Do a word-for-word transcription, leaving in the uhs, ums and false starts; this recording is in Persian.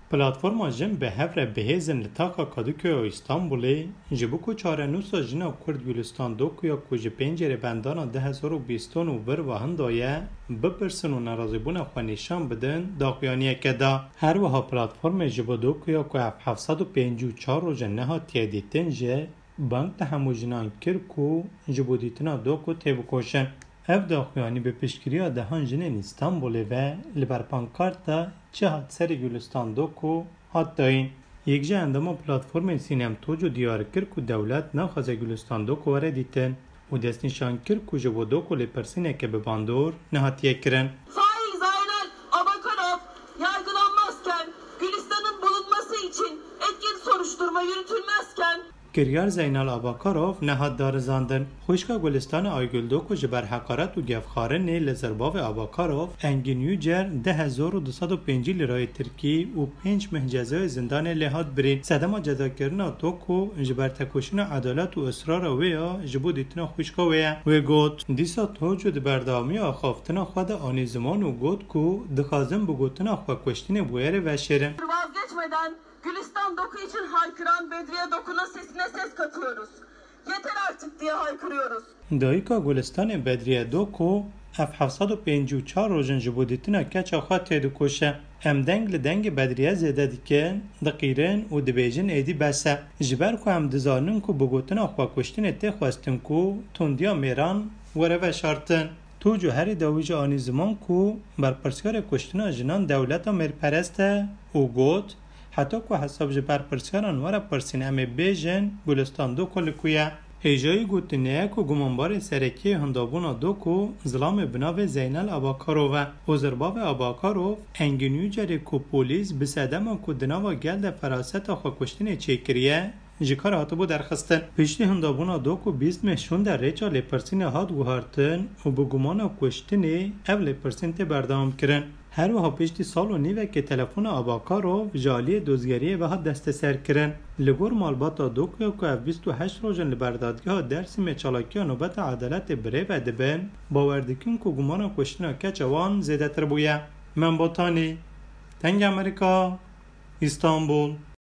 پلاتفورما جن به هفره بهزن لطاقا کادوکو استانبولی جبو کو چاره نوسا جنا کرد گلستان دوکو یا کج پنجره بندانا ده هزار و بیستون و بر و هندایه بپرسن و نرازی بونه خو نشان بدن داقیانیه که دا هر وها پلاتفورم جبو دوکو یا که هفتصد و پنجاه و چهار رو جنه ها تیدیتن جه بانک ده همو جنان کرکو جبو دیتنا دوکو تیبکوشن اف داخویانی به پیشگیری دهان جنین استانبول و لبر پانکارتا چه هات سری گلستان دوکو هات داین یک جه انداما پلاتفورم سینم توجو دیار کرکو دولت نخوازه گلستان دوکو وره دیتن و دست نشان کرکو جبو دوکو لپرسینه که به باندور نهاتیه کرن. Fail Zaynel Abakanov yargılanmazken Gülistan'ın bulunması için etkin soruşturma yürütülmezken کریار زینال آباکاروف نهاد دار زاندن خوشکا گلستان آیگلدو کو جبر حقارت و گفخارن لزرباو آباکاروف انگینیو جر ده هزار و دویست و پنج لیرای ترکی و پنج مهجزای زندان لحاد برین صدما جزا کرنا تو کو جبر تکوشن عدالت و اصرار ویا جبو دیتنا خوشکا ویا و گوت دیسا توجو دی بردامی آخافتنا خود آنی زمان و گوت کو دخازم بگوتنا خوا کشتین بویر و شیرن vazgeçmeden Gülistan Doku için haykıran Bedriye Doku'nun sesine ses katıyoruz. Yeter artık diye haykırıyoruz. دایکا گلستان بدریه دوکو اف هفتصد و پنجاه و چهار روزن جبو دیتنا کچا خواه تیدو کوشه ام دنگ لدنگ بدریه زیده دیکن دقیرن و دبیجن ایدی بسه جبر کو هم دزانن کو بگوتنا خواه کشتین تی خواستن کو تندیا میران وره و شارتن تو جوهر داویج آنی زمان کو برپرسکار کشتنا جنان دولت امیر پرسته و گوت حتی که حساب جبر پرسکاران وره پرسین امی بیجن گلستان دو کلکویه هیجایی گوتنیه که گمانبار سرکی هندابونا دو که ظلام بناو زینال آباکاروف و زرباب آباکاروف انگینیو جری که پولیس بسدم که دناوا گلد فراست خوا کشتین چیکریه جکار هاتو بو درخستن پیشتی هندابونا دو که بیست مشون در ریچا لیپرسین هات گوهارتن و بگمانا کشتنی او لیپرسین تی بردام کرن هر وها پیشتی سال و نیوه که تلفون آباکاروف جالی دوزگریه و ها دست سر کرن لگور مالباتا دوکو که اف بیست و هشت روزن لبردادگاه درسی مچالاکی نوبت عدالت بره و دبن باوردکن که گمانا کشتنا کچوان زیده تر بویه من بوتانی تنگ امریکا استانبول